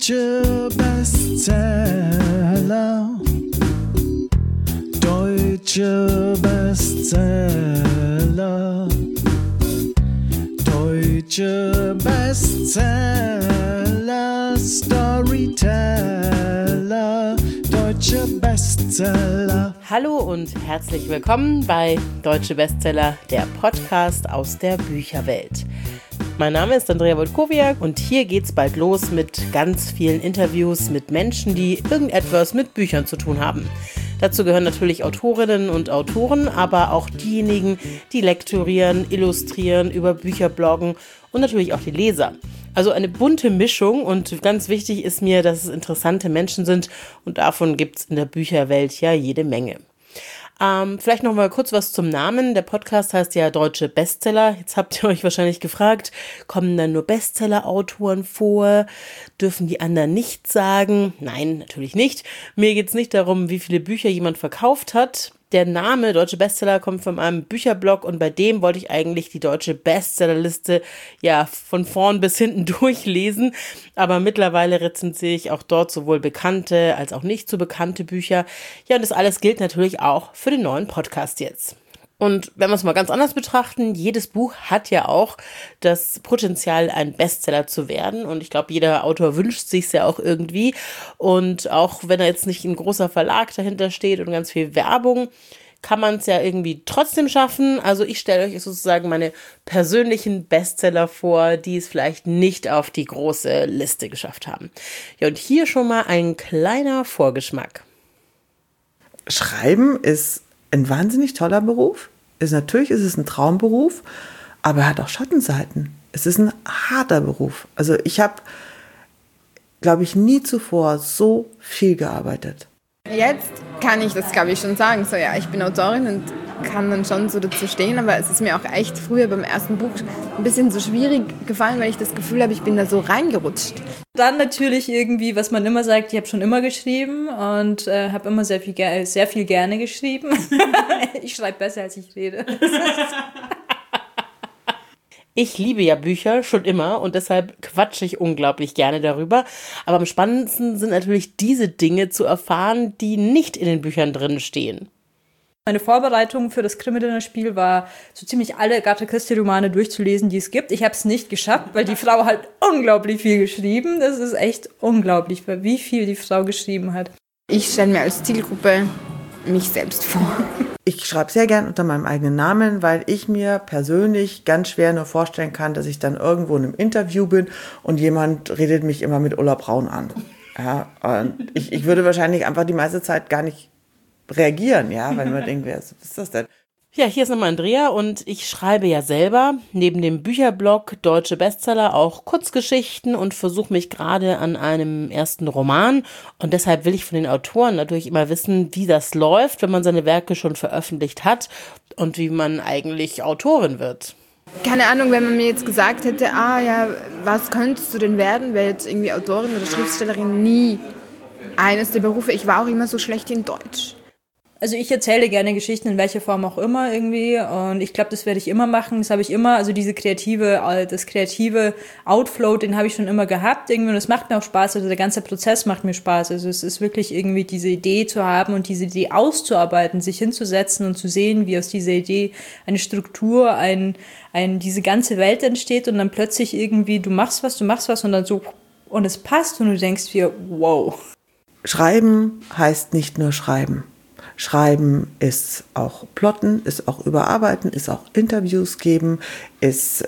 Deutsche Bestseller. Deutsche Bestseller. Deutsche Bestseller. Storyteller. Deutsche Bestseller. Hallo und herzlich willkommen bei Deutsche Bestseller, der Podcast aus der Bücherwelt. Mein Name ist Andrea Wojtkowiak und hier geht's bald los mit ganz vielen Interviews mit Menschen, die irgendetwas mit Büchern zu tun haben. Dazu gehören natürlich Autorinnen und Autoren, aber auch diejenigen, die lektorieren, illustrieren, über Bücher bloggen und natürlich auch die Leser. Also eine bunte Mischung und ganz wichtig ist mir, dass es interessante Menschen sind und davon gibt's in der Bücherwelt ja jede Menge. Vielleicht noch mal kurz was zum Namen. Der Podcast heißt ja Deutsche Bestseller. Jetzt habt ihr euch wahrscheinlich gefragt, kommen da nur Bestseller-Autoren vor? Dürfen die anderen nichts sagen? Nein, natürlich nicht. Mir geht's nicht darum, wie viele Bücher jemand verkauft hat. Der Name Deutsche Bestseller kommt von einem Bücherblog und bei dem wollte ich eigentlich die deutsche Bestsellerliste ja von vorn bis hinten durchlesen, aber mittlerweile rezensiere ich auch dort sowohl bekannte als auch nicht so bekannte Bücher. Ja, und das alles gilt natürlich auch für den neuen Podcast jetzt. Und wenn wir es mal ganz anders betrachten, jedes Buch hat ja auch das Potenzial, ein Bestseller zu werden. Und ich glaube, jeder Autor wünscht sich's ja auch irgendwie. Und auch wenn da jetzt nicht ein großer Verlag dahinter steht und ganz viel Werbung, kann man es ja irgendwie trotzdem schaffen. Also ich stelle euch sozusagen meine persönlichen Bestseller vor, die es vielleicht nicht auf die große Liste geschafft haben. Ja, und hier schon mal ein kleiner Vorgeschmack. Schreiben ist ein wahnsinnig toller Beruf. Natürlich ist es ein Traumberuf, aber er hat auch Schattenseiten. Es ist ein harter Beruf. Also ich habe, glaube ich, nie zuvor so viel gearbeitet. Jetzt kann ich das, glaube ich, schon sagen. So, ja, ich bin Autorin und kann dann schon so dazu stehen, aber es ist mir auch echt früher beim ersten Buch ein bisschen so schwierig gefallen, weil ich das Gefühl habe, ich bin da so reingerutscht. Dann natürlich irgendwie, was man immer sagt, ich habe schon immer geschrieben und habe immer sehr viel gerne geschrieben. Ich schreibe besser, als ich rede. Ich liebe ja Bücher schon immer und deshalb quatsche ich unglaublich gerne darüber. Aber am spannendsten sind natürlich diese Dinge zu erfahren, die nicht in den Büchern drin stehen. Meine Vorbereitung für das Krimi-Dinner-Spiel war, so ziemlich alle Agatha Christie-Romane durchzulesen, die es gibt. Ich habe es nicht geschafft, weil die Frau hat unglaublich viel geschrieben. Das ist echt unglaublich, wie viel die Frau geschrieben hat. Ich stelle mir als Zielgruppe mich selbst vor. Ich schreibe sehr gern unter meinem eigenen Namen, weil ich mir persönlich ganz schwer nur vorstellen kann, dass ich dann irgendwo in einem Interview bin und jemand redet mich immer mit Ulla Braun an. Ja, und ich würde wahrscheinlich einfach die meiste Zeit gar nicht reagieren, ja, wenn man denkt, was ist das denn? Ja, hier ist nochmal Andrea und ich schreibe ja selber neben dem Bücherblog Deutsche Bestseller auch Kurzgeschichten und versuche mich gerade an einem ersten Roman und deshalb will ich von den Autoren natürlich immer wissen, wie das läuft, wenn man seine Werke schon veröffentlicht hat und wie man eigentlich Autorin wird. Keine Ahnung, wenn man mir jetzt gesagt hätte, was könntest du denn werden, wäre jetzt irgendwie Autorin oder Schriftstellerin nie eines der Berufe. Ich war auch immer so schlecht in Deutsch. Also ich erzähle gerne Geschichten in welcher Form auch immer irgendwie und ich glaube, das werde ich immer machen. Das habe ich immer, also das kreative Outflow, den habe ich schon immer gehabt irgendwie und es macht mir auch Spaß, also der ganze Prozess macht mir Spaß. Also es ist wirklich irgendwie diese Idee zu haben und diese Idee auszuarbeiten, sich hinzusetzen und zu sehen, wie aus dieser Idee eine Struktur, diese ganze Welt entsteht und dann plötzlich irgendwie du machst was und dann so und es passt und du denkst dir, wow. Schreiben heißt nicht nur schreiben. Schreiben ist auch plotten, ist auch überarbeiten, ist auch Interviews geben, ist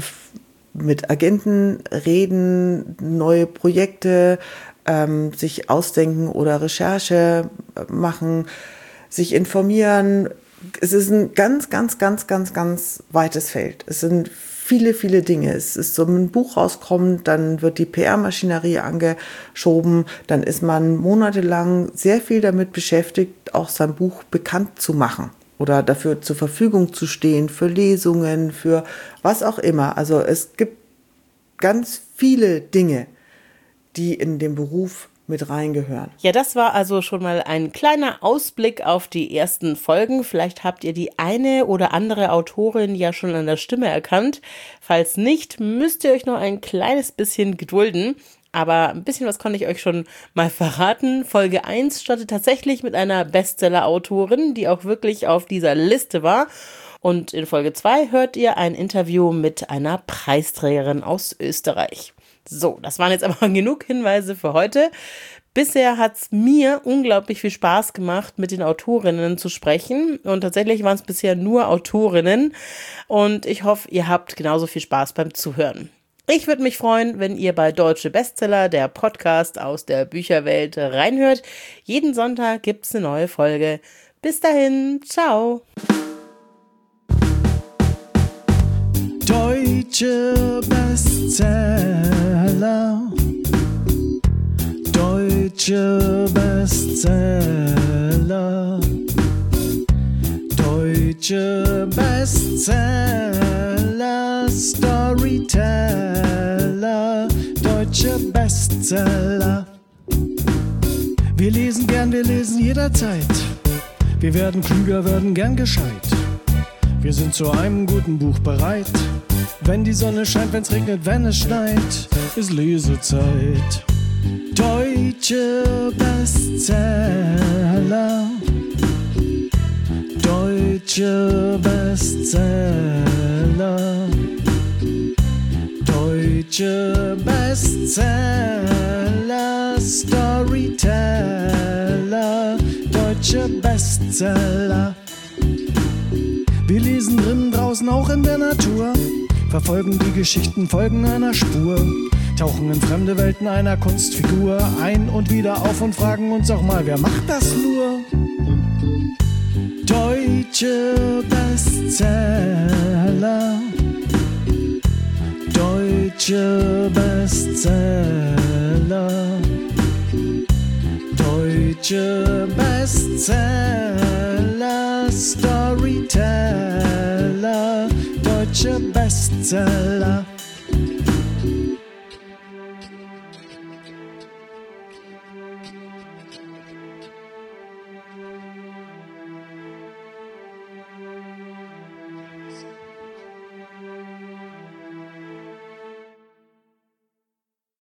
mit Agenten reden, neue Projekte sich ausdenken oder Recherche machen, sich informieren. Es ist ein ganz, ganz, ganz, ganz, ganz weites Feld. Es sind viele, viele Dinge. Es ist so, ein Buch rauskommt, dann wird die PR-Maschinerie angeschoben, dann ist man monatelang sehr viel damit beschäftigt, auch sein Buch bekannt zu machen oder dafür zur Verfügung zu stehen, für Lesungen, für was auch immer. Also es gibt ganz viele Dinge, die in den Beruf mit reingehören. Ja, das war also schon mal ein kleiner Ausblick auf die ersten Folgen. Vielleicht habt ihr die eine oder andere Autorin ja schon an der Stimme erkannt. Falls nicht, müsst ihr euch noch ein kleines bisschen gedulden. Aber ein bisschen was konnte ich euch schon mal verraten. Folge 1 startet tatsächlich mit einer Bestseller-Autorin, die auch wirklich auf dieser Liste war. Und in Folge 2 hört ihr ein Interview mit einer Preisträgerin aus Österreich. So, das waren jetzt aber genug Hinweise für heute. Bisher hat es mir unglaublich viel Spaß gemacht, mit den Autorinnen zu sprechen. Und tatsächlich waren es bisher nur Autorinnen. Und ich hoffe, ihr habt genauso viel Spaß beim Zuhören. Ich würde mich freuen, wenn ihr bei Deutsche Bestseller, der Podcast aus der Bücherwelt, reinhört. Jeden Sonntag gibt es eine neue Folge. Bis dahin, ciao. Deutsche Bestseller. Deutsche Bestseller. Deutsche Bestseller. Storyteller. Deutsche Bestseller. Wir lesen gern, wir lesen jederzeit. Wir werden klüger, werden gern gescheit. Wir sind zu einem guten Buch bereit. Wenn die Sonne scheint, wenn's regnet, wenn es schneit, ist Lesezeit. Deutsche Bestseller. Deutsche Bestseller. Deutsche Bestseller. Storyteller. Deutsche Bestseller. Wir lesen drinnen, draußen, auch in der Natur, verfolgen die Geschichten, folgen einer Spur, tauchen in fremde Welten einer Kunstfigur ein und wieder auf und fragen uns auch mal, wer macht das nur? Deutsche Bestseller. Deutsche Bestseller. Deutsche Bestseller. Storyteller. Deutsche Bestseller.